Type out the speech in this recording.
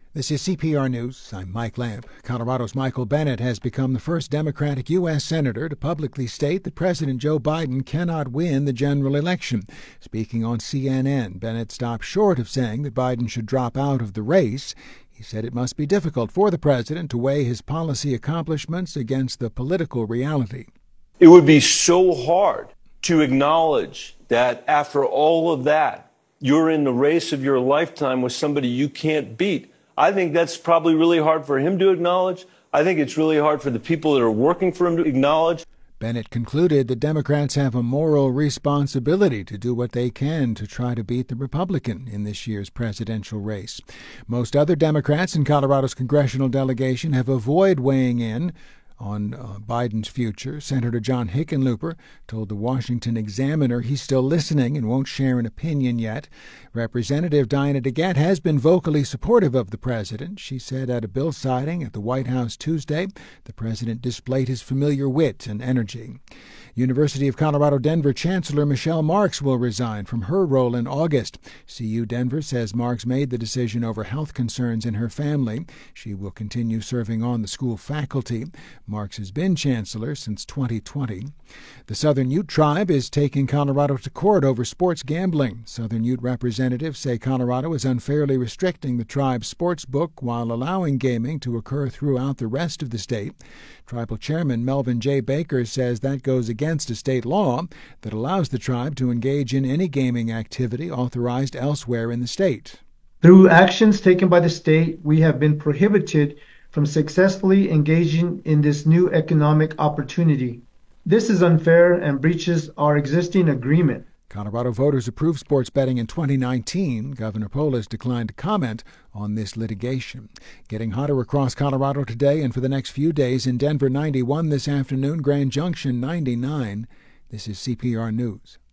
This is CPR News. I'm Mike Lamp. Colorado's Michael Bennet has become the first Democratic U.S. Senator to publicly state that President Joe Biden cannot win the general election. Speaking on CNN, Bennet stopped short of saying that Biden should drop out of the race. He said it must be difficult for the president to weigh his policy accomplishments against the political reality. It would be so hard to acknowledge that after all of that, you're in the race of your lifetime with somebody you can't beat. I think that's probably really hard for him to acknowledge. I think it's really hard for the people that are working for him to acknowledge. Bennet concluded that Democrats have a moral responsibility to do what they can to try to beat the Republican in this year's presidential race. Most other Democrats in Colorado's congressional delegation have avoided weighing in on Biden's future. Senator John Hickenlooper told the Washington Examiner he's still listening and won't share an opinion yet. Representative Diana DeGette has been vocally supportive of the president. She said at a bill signing at the White House Tuesday, the president displayed his familiar wit and energy. University of Colorado Denver Chancellor Michelle Marks will resign from her role in August. CU Denver says Marks made the decision over health concerns in her family. She will continue serving on the school faculty. Marks has been chancellor since 2020. The Southern Ute Tribe is taking Colorado to court over sports gambling. Southern Ute representatives say Colorado is unfairly restricting the tribe's sports book while allowing gaming to occur throughout the rest of the state. Tribal Chairman Melvin J. Baker says that goes against a state law that allows the tribe to engage in any gaming activity authorized elsewhere in the state. Through actions taken by the state, we have been prohibited from successfully engaging in this new economic opportunity. This is unfair and breaches our existing agreement. Colorado voters approved sports betting in 2019. Governor Polis declined to comment on this litigation. Getting hotter across Colorado today and for the next few days. In Denver, 91 this afternoon. Grand Junction, 99. This is CPR News.